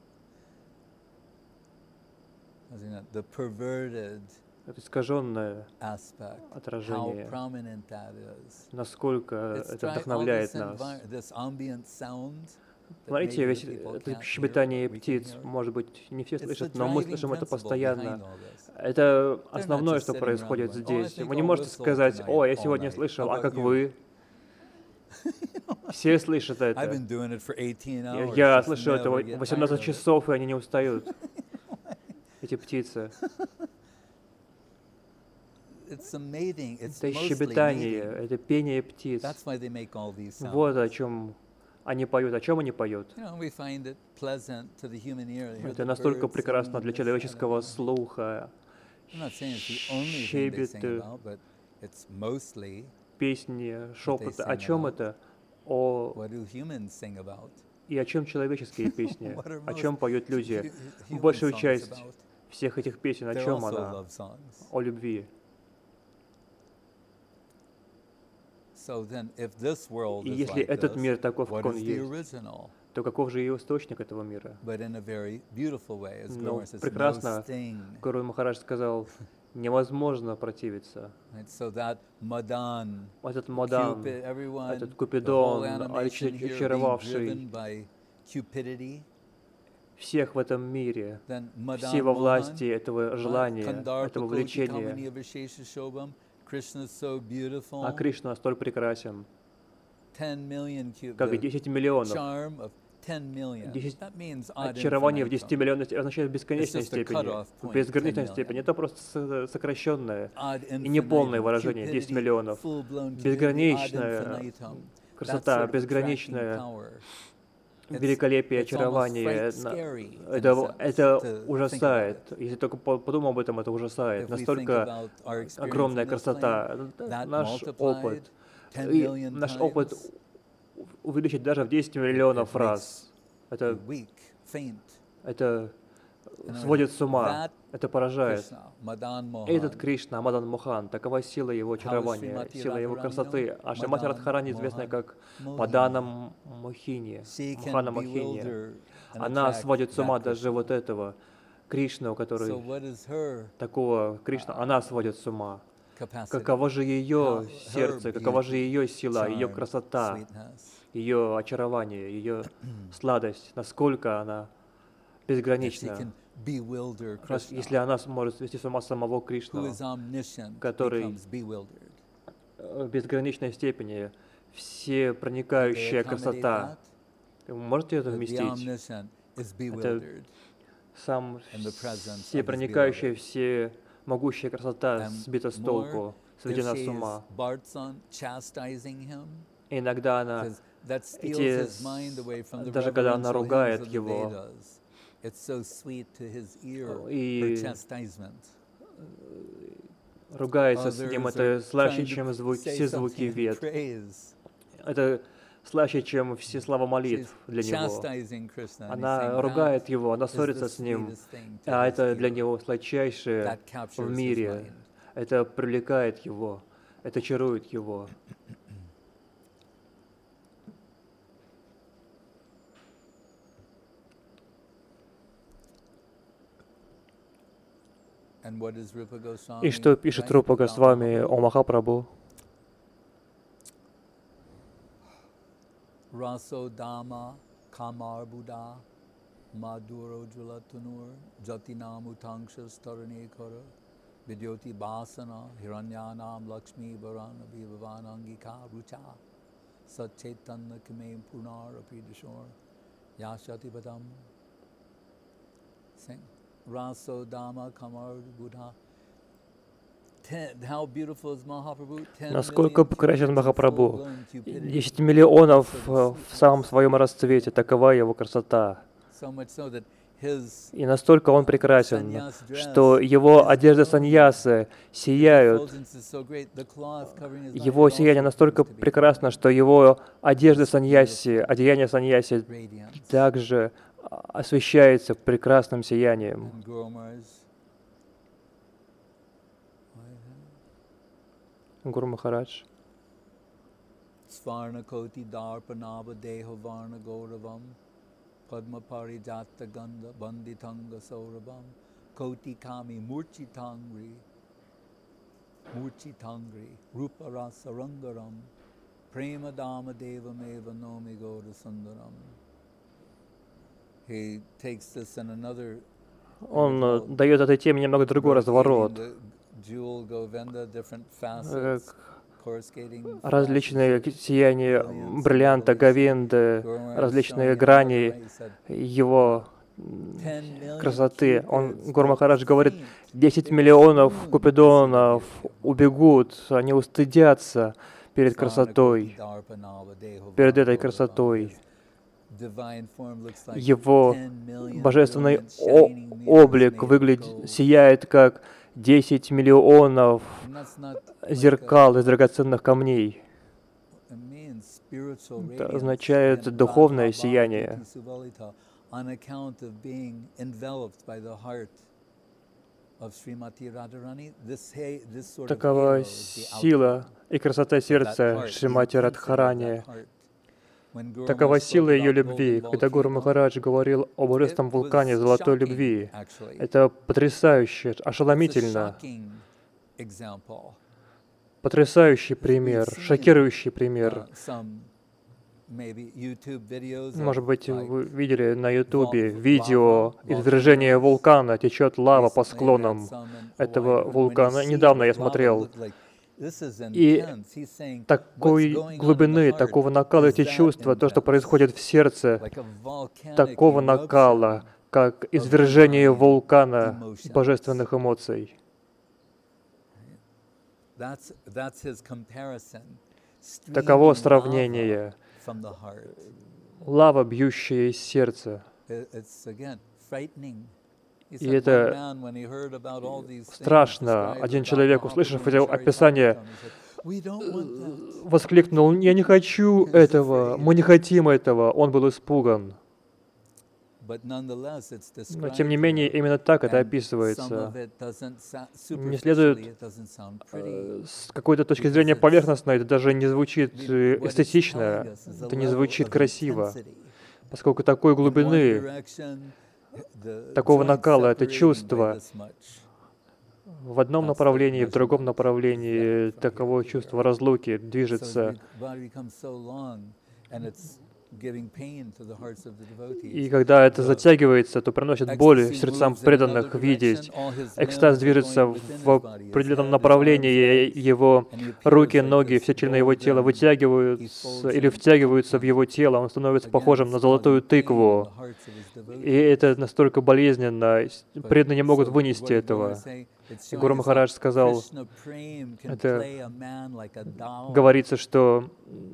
Isn't it? The perverted Это искаженное aspect, how отражение, prominent that is. насколько It's это dri- all вдохновляет this, нас. envi- this ambient sound that Смотрите, maybe весь the people это can't hear, щебетание but we can птиц, hear. может быть, не все It's the слышат, но мы driving слышим это principle постоянно. behind all this. Это основное, just что sitting происходит around going, здесь. "Oh, I Вы think не I'll можете whistle сказать, tonight, о, я all сегодня night. слышал, How а about как you?" вы? Все слышат I've это. been doing it for eighteen Я- hours. Я just слышу это never get восемнадцать tired of it. часов, и они не устают. Эти птицы. It's a mating. It's Это mostly щебетание, mating. это пение птиц. That's why they make all these sounds. Вот о чем они поют. О чем они поют? You know, we find it pleasant to the human ear. to hear Это the настолько birds прекрасно singing для this, человеческого that, and that. слуха. I'm not saying it's the only thing they sing Щебеты, about, but it's mostly песни, шепот. sing О чем about. это? О... what do humans sing about. И о чем человеческие песни? What are О most чем поют люди? hu- human Большую songs часть about? всех этих песен, о They're чем also она? love songs. О любви. So then, if this world И is если like этот this, мир таков, what как он is the есть, original? то каков же ее источник этого мира? But in a very beautiful way, as Ну, Guru says, no прекрасно. sting. Гуру Махарадж сказал, невозможно противиться. Right? So that Madan, Этот Мадан, Cupid, everyone, этот the whole Купидон, animation here being очаровавший driven by cupidity, всех в этом мире, then все во Madan власти Mohan, этого желания, Kandarpa этого Koti влечения. Kamani Avishesha Shobham, Krishna is so beautiful, А Кришна столь прекрасен, ten million cu- как и the десять миллионов. charm of ten million. Десять- That means ad Очарование в infinitum. десятимиллионности означает в бесконечной It's just a степени, cut-off point, в безграничной ten million. степени. Это просто с- сокращенное Ad и неполное infinitum. выражение, десять Cupidity, миллионов. full-blown cupidity, Безграничная ad infinitum. That красота, sort of безграничное attracting power. It's- великолепие, it's almost очарование. fright- На- scary in a Это, sense это to think ужасает. about it. Если только по- подумал об этом, это ужасает. If we think Настолько about our experience огромная in this красота. plane, that Наш multiplied опыт, ten и million наш times, опыт увеличить даже в десять миллионов it раз. be Это, weak, faint. это And сводит с ума, that это поражает. Krishna, Madan Mohan, Этот Кришна, Мадан Мохан, такова сила его очарования, Шримати сила его Радхарани красоты. known? А Шримати Мадан Радхарани известна Мохан как Mohini. Мадана Мохини, She can Мохана Мохини. bewilder and Она attract сводит с ума that даже Krishna. вот этого Кришну, So который what is her такого Кришна, она сводит с ума. capacity? Каково же ее How- her сердце, какова же beauty, ее сила, ее charm, красота, sweetness. ее очарование, ее сладость, насколько она If she безгранична. can bewilder Раз- Krishna, Если она сможет свести с ума самого who Кришну, is omniscient, который becomes bewildered. в безграничной степени, все They проникающая accommodate красота. that, Вы можете это that the вместить? omniscient is bewildered. Сам in the presence все of his проникающая, все могущая красота And сбита с more, толку, сведена If she с ума. is Bartson chastising him, И иногда она, because that steals эти his mind away from the даже когда она reverential ругает hymns of the его, Vedas. It's so sweet to his ear, И- her chastisement. ругается с Others ним, are это слаще, trying to чем звуки, say все звуки something in вет. praise. Это слаще, чем все слова молитв для него. Она ругает его, она ссорится с ним, а это для него сладчайшее в мире. Это привлекает его, это чарует его. И что пишет Рупа Госвами о Махапрабху? Rasodama Kamarbudha Maduro Julatunur Jatinam Utangshas Tarane Kara Vidyoti Basana Hiranyanam Lakshmi Varana Vivanangika Rucha Satchetanna Kame Punar Apidishor Yashati Badam. Sing Rasodama Kamarbudha. Насколько прекрасен Махапрабху. Десять миллионов в самом своем расцвете, такова его красота. И настолько он прекрасен, что его одежды саньясы сияют. Его сияние настолько прекрасно, что его одежды саньяси, одеяние саньяси также освещается прекрасным сиянием. Гуру Махарадж. Svarnakoti darpanava deha varna gauravam padma parijata ganda banditanga sauravam koti kami murchitangri murchitangri rupa rasa rangaram prema dama deva meva nomi gaura sundaram. He takes this in another. Он дает этой теме немного другой разворот. Различные сияния бриллианта, говинды, различные грани его красоты. Он, Гуру Махарадж говорит, десять миллионов купидонов убегут, они устыдятся перед красотой, перед этой красотой. Его божественный облик выглядит, сияет как десять миллионов зеркал из драгоценных камней. Это означает духовное сияние. Такова сила и красота сердца Шримати Радхарани. Такова сила ее любви. Когда Гуру Махарадж говорил о божественном вулкане золотой любви, это потрясающе, ошеломительно. Потрясающий пример, шокирующий пример. Может быть, вы видели на Ютубе видео извержения вулкана, течет лава по склонам этого вулкана. Недавно я смотрел. И такой глубины, такого накала эти чувства, то, что происходит в сердце, такого накала, как извержение вулкана божественных эмоций. Таково сравнение. Лава, бьющая из сердца. И это страшно. Один человек, услышав это описание, воскликнул, «Я не хочу этого, мы не хотим этого». Он был испуган. Но, тем не менее, именно так это описывается. Не следует с какой-то точки зрения поверхностно, это даже не звучит эстетично, это не звучит красиво, поскольку такой глубины, такого накала, это чувство в одном направлении, в другом направлении, таково чувство разлуки движется. И когда это затягивается, то приносит боль сердцам преданных видеть. Экстаз движется в определенном направлении, его руки, ноги, все члены его тела вытягиваются или втягиваются в его тело, он становится похожим на золотую тыкву. И это настолько болезненно, преданные не могут вынести этого. И Гуру Махарадж сказал, это говорится, что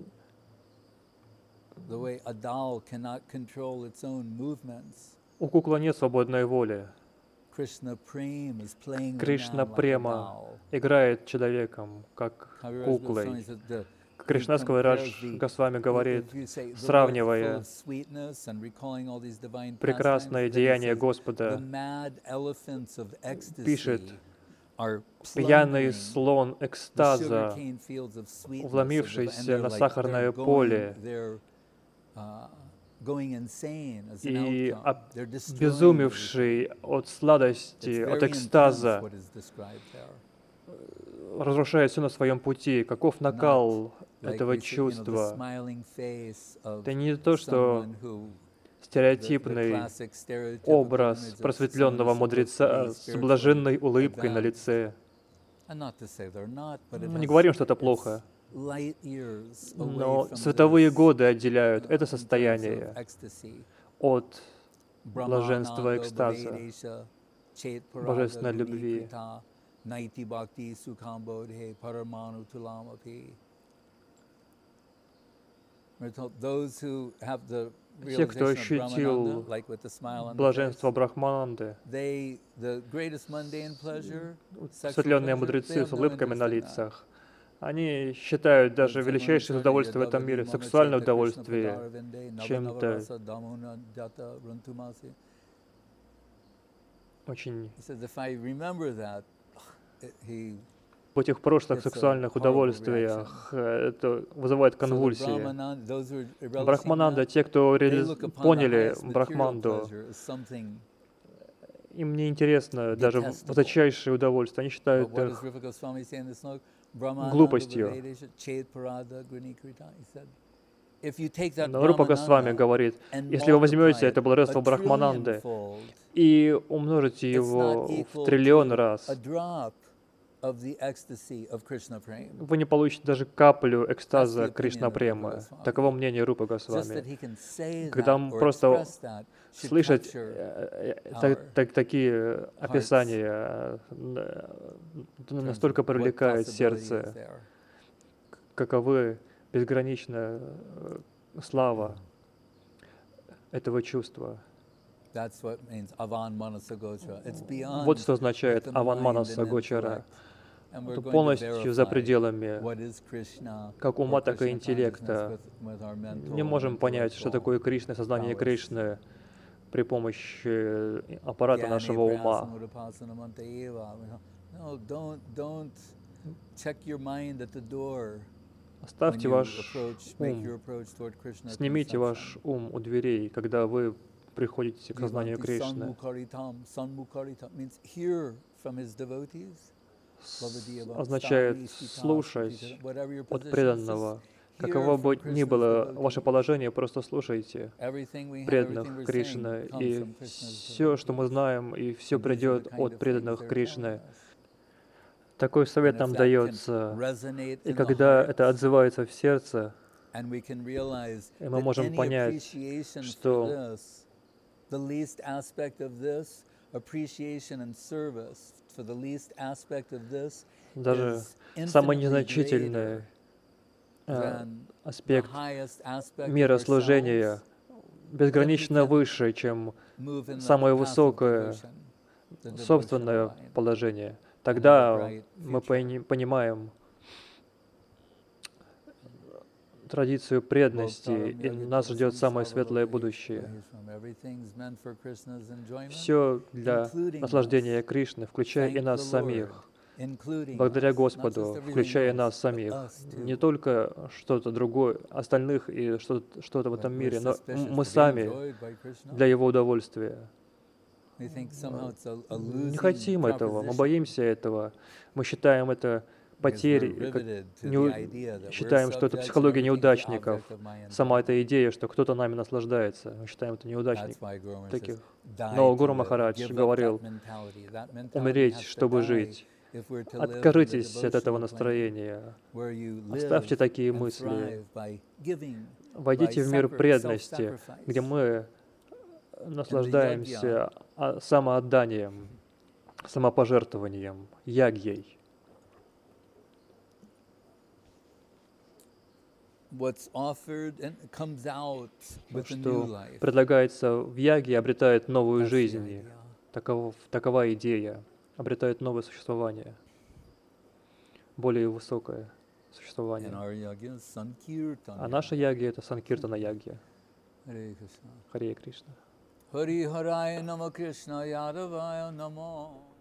у куклы нет свободной воли. Кришна према играет человеком, как куклой. Кришна Кавирадж Госвами говорит, сравнивая прекрасное деяние Господа, пишет, пьяный слон экстаза, вломившийся на сахарное поле и обезумевший от сладости, от экстаза, разрушает все на своем пути. Каков накал этого чувства? Это не то, что стереотипный образ просветленного мудреца с блаженной улыбкой на лице. Мы не говорим, что это плохо, но световые годы отделяют это состояние от блаженства экстаза, божественной любви. Те, кто ощутил блаженство Брахмананды, светленные мудрецы с улыбками на лицах, они считают даже величайшее удовольствие в этом мире, сексуальное удовольствие, чем-то очень в этих прошлых сексуальных удовольствиях это вызывает конвульсии. Брахмананда, те, кто реали... поняли Брахманду, им не интересно даже высочайшее удовольствие. Они считают их глупостью. Но Рупа Госвами говорит, если вы возьмете это блаженство Брахмананды и умножите его в триллион раз, вы не получите даже каплю экстаза Кришна Премы. Таково мнение Рупы Госвами. Когда просто слышать так, так, такие описания, настолько привлекает сердце, каковы безграничная слава этого чувства. Вот что означает Аван Манаса Гочара. Это полностью за пределами как ума, так и интеллекта. Не можем понять, что такое Кришна, сознание Кришны при помощи аппарата нашего ума. Оставьте ваш ум, снимите ваш ум у дверей, когда вы приходите к сознанию Кришны. Означает слушать от преданного. Каково бы ни было ваше положение, просто слушайте преданных Кришны. И все, что мы знаем, и все придет от преданных Кришны. Такой совет нам дается. И когда это отзывается в сердце, и мы можем понять, что даже самый незначительный э, аспект мира служения безгранично выше, чем самое высокое собственное положение. Тогда мы пони- понимаем традицию преданности, и нас ждет самое светлое будущее. Все для наслаждения Кришны, включая и нас самих, благодаря Господу, включая и нас самих. Не только что-то другое, остальных и что-то, что-то в этом мире, но мы сами для Его удовольствия. Не хотим этого, мы боимся этого, мы считаем это потерей, как не, считаем, что это психология неудачников. Сама эта идея, что кто-то нами наслаждается, мы считаем это неудачник таких. Но Гуру Махарадж говорил, умереть, чтобы жить. Откажитесь от этого настроения, оставьте такие мысли, войдите в мир преданности, где мы наслаждаемся самоотданием, самопожертвованием, ягьей. Что предлагается в яге, обретает новую жизнь. Такова, такова идея. Обретает новое существование, более высокое существования. And our yagya is Sankirtana. А наша яги — это Санкиртана яги. Hare Krishna. Харе Кришна. Hari Haraya Nama Krishna Yadavaya Namo.